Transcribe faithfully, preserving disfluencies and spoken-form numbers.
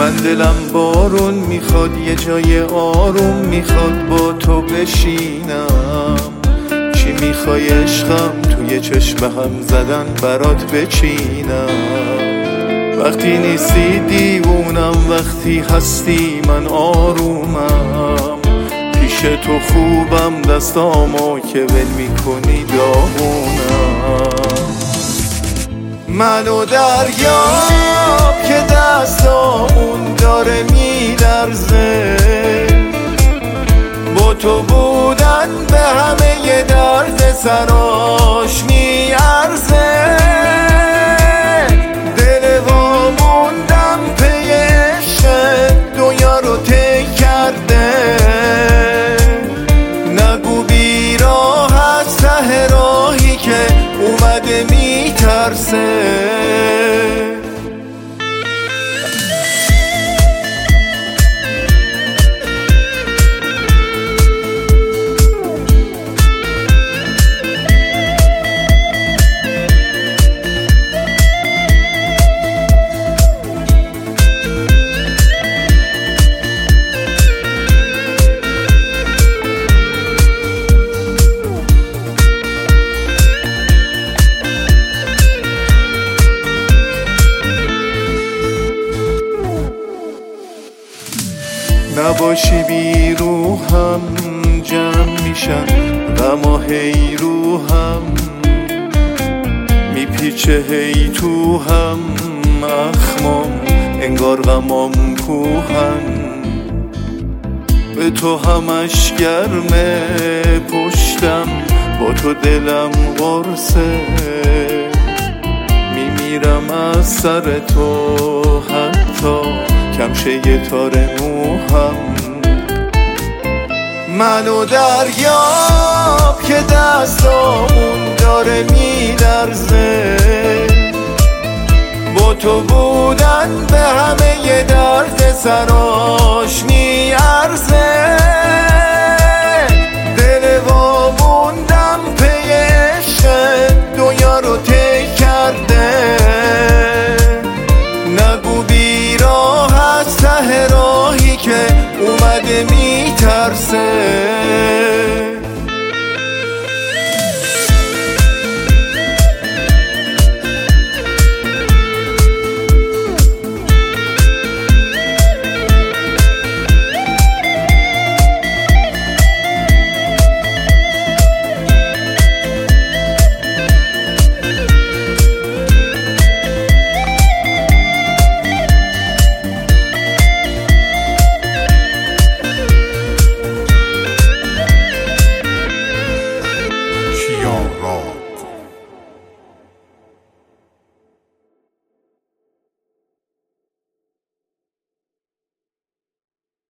من دلم بارون میخواد، یه جای آروم میخواد با تو بشینم. چی میخوای عشقم؟ توی چشم هم زدن برات بچینم. وقتی نیستی دیوونم، وقتی هستی من آرومم. پیش تو خوبم، دستامو که ول میکنی داغونم. منو دریاب که دستامون داره میلرزه، با تو بودن به همه درد سراش میارزه. دل واموندم پی عشق، دنیا رو طی کرده. نگو بیراه از ته راهی که اومده میترسه. نباشی بی روحم جمع میشن غما هی روحم، میپیچه هی تو هم اخمام انگار غمام کوهن. به تو همش گرمه پشتم، با تو دلم قرصه. میمیرم از سر تو حتی کمشه یه تار موهم. منو دریاب که دستامون داره میلرزه، با تو بودن به همه درد سراش میارزه. دل واموندم پی عشق، دنیا رو طی کرده. نگو بیراه از ته راهی که اومده میترسه.